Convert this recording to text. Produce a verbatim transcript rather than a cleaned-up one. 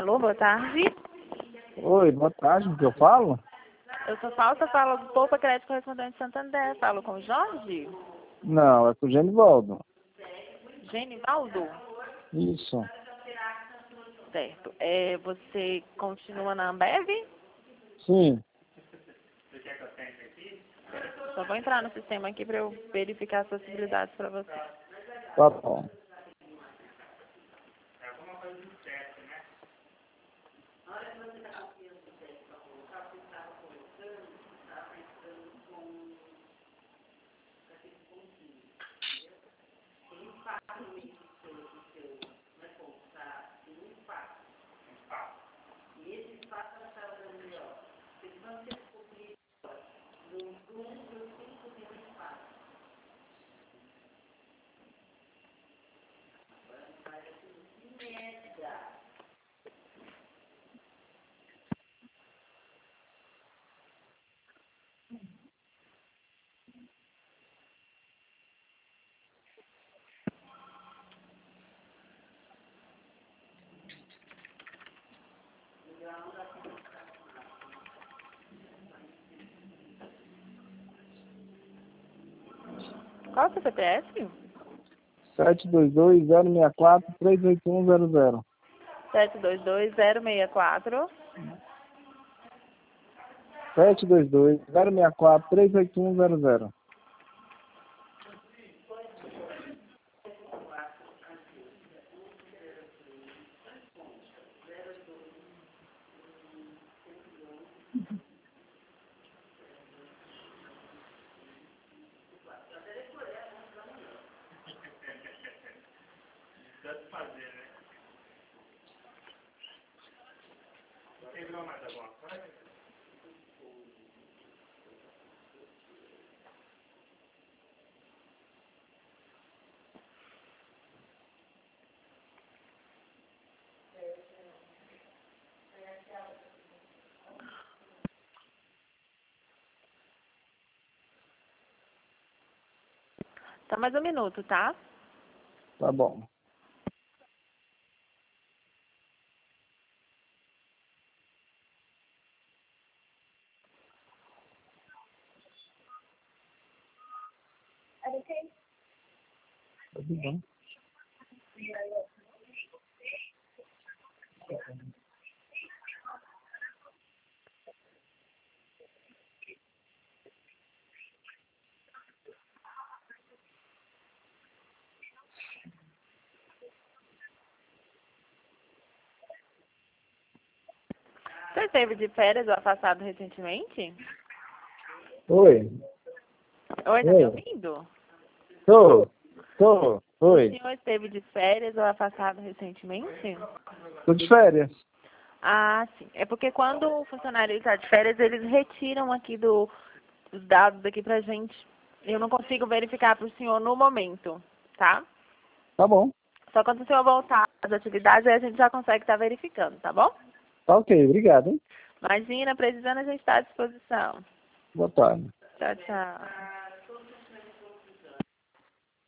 Alô, boa tarde. Oi, boa tarde, o que eu falo? Eu sou falsa, falo do Poupa Crédito Correspondente Santander. Falo com o Jorge? Não, é com o Genivaldo. Genivaldo? Isso. Certo. É, você continua na Ambev? Sim. Só vou entrar no sistema aqui para eu verificar as possibilidades para você. Tá bom. Qual é o seu C P F? sete dois dois, zero seis quatro, três oito um zero zero. sete dois dois, zero seis quatro. sete dois dois, zero seis quatro, três oito um zero zero. Só mais um minuto, tá? Tá bom. Tudo bem. Você esteve de férias ou afastado recentemente? Oi. Oi, tá me Oi. ouvindo? Tô. Tô. O Oi. senhor esteve de férias ou afastado recentemente? Tô de férias. Ah, sim. É porque quando o funcionário está de férias, eles retiram aqui do, os dados aqui pra gente. Eu não consigo verificar para o senhor no momento, tá? Tá bom. Só quando o senhor voltar às atividades, aí a gente já consegue estar verificando, tá bom? Tá ok, obrigado, hein? Imagina, precisando, a gente está à disposição. Boa tarde. Tchau, tchau.